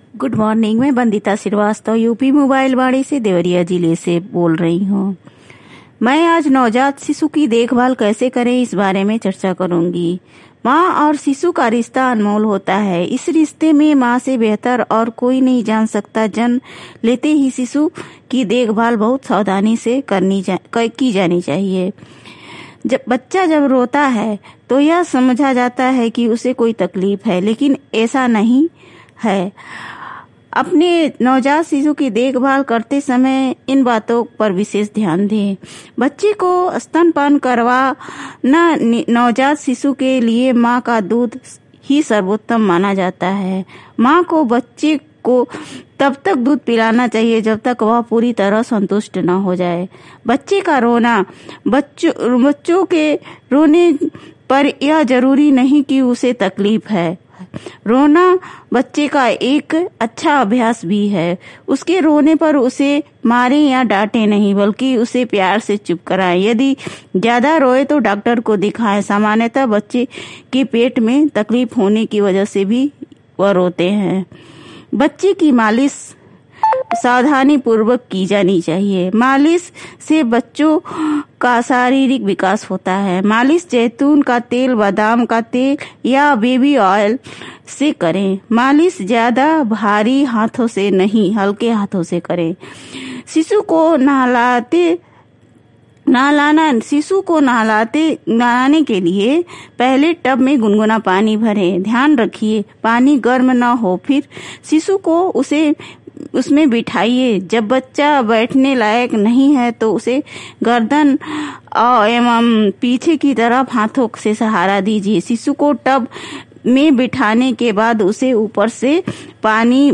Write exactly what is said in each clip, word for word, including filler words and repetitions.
Good morning. मैं Bandita Srivastava UP mobile वाड़ी से देवरिया जिले से बोल रही हूँ। मैं आज नवजात शिशु की देखभाल कैसे करें इस बारे में चर्चा करूंगी। माँ और शिशु का रिश्ता अनमोल होता है। इस रिश्ते में माँ से बेहतर और कोई नहीं जान सकता। जन्म लेते ही शिशु की देखभाल बहुत सावधानी से करनी जा, की जानी चाहिए। जब बच्चा जब रोता है तो यह समझा जाता है कि उसे कोई तकलीफ है, लेकिन ऐसा नहीं है। अपने नवजात शिशु की देखभाल करते समय इन बातों पर विशेष ध्यान दें। बच्चे को स्तनपान करवाना नवजात शिशु के लिए माँ का दूध ही सर्वोत्तम माना जाता है। माँ को बच्चे को तब तक दूध पिलाना चाहिए जब तक वह पूरी तरह संतुष्ट न हो जाए। बच्चे का रोना, बच्चों बच्चों के रोने पर यह जरूरी नहीं कि उसे तकलीफ है। रोना बच्चे का एक अच्छा अभ्यास भी है। उसके रोने पर उसे मारे या डांटे नहीं, बल्कि उसे प्यार से चुप कराएं। यदि ज्यादा रोए तो डॉक्टर को दिखाएं। सामान्यतः बच्चे के पेट में तकलीफ होने की वजह से भी वह रोते हैं। बच्चे की मालिश सावधानी पूर्वक की जानी चाहिए। मालिश से बच्चों का शारीरिक विकास होता है। मालिश जैतून का तेल, बादाम का तेल या बेबी ऑयल से करें। मालिश ज्यादा भारी हाथों से नहीं, हल्के हाथों से करें। शिशु को नहलाते नहलाना शिशु को नहलाते नहलाने के लिए पहले टब में गुनगुना पानी भरें। ध्यान रखिए पानी गर्म न हो। फिर शिशु को उसे उसमें बिठाइए। जब बच्चा बैठने लायक नहीं है तो उसे गर्दन एवं पीछे की तरफ हाथों से सहारा दीजिए। शिशु को टब में बिठाने के बाद उसे ऊपर से पानी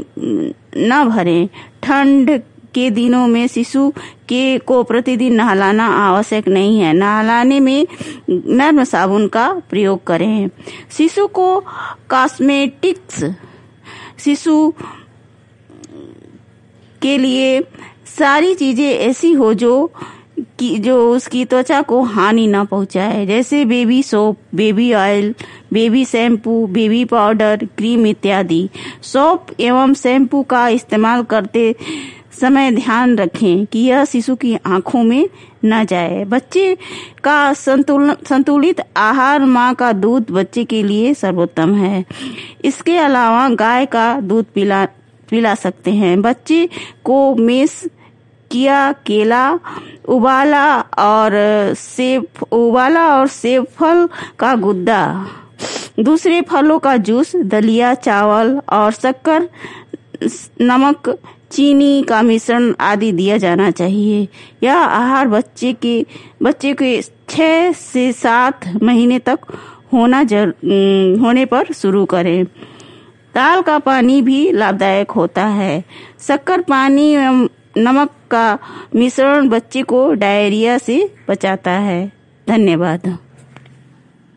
न भरें। ठंड के दिनों में शिशु के को प्रतिदिन नहलाना आवश्यक नहीं है। नहलाने में नर्म साबुन का प्रयोग करें। शिशु को कॉस्मेटिक्स शिशु के लिए सारी चीजें ऐसी हो जो कि जो उसकी त्वचा को हानि न पहुंचाए, जैसे baby soap, baby oil, baby shampoo, baby powder, cream इत्यादि। सोप एवं शैम्पू का इस्तेमाल करते समय ध्यान रखें कि यह शिशु की आंखों में न जाए। बच्चे का संतुलन संतुलित आहार, माँ का दूध बच्चे के लिए सर्वोत्तम है। इसके अलावा गाय का दूध पिला पिला सकते हैं। बच्चे को मेस किया केला, उबाला और सेब उबाला और सेब फल का गुद्दा, दूसरे फलों का जूस, दलिया, चावल और शक्कर, नमक, चीनी का मिश्रण आदि दिया जाना चाहिए। यह आहार बच्चे के बच्चे के छह से सात महीने तक होना जर, होने पर शुरू करें। ताल का पानी भी लाभदायक होता है। शक्कर, पानी एवं नमक का मिश्रण बच्चे को डायरिया से बचाता है। धन्यवाद।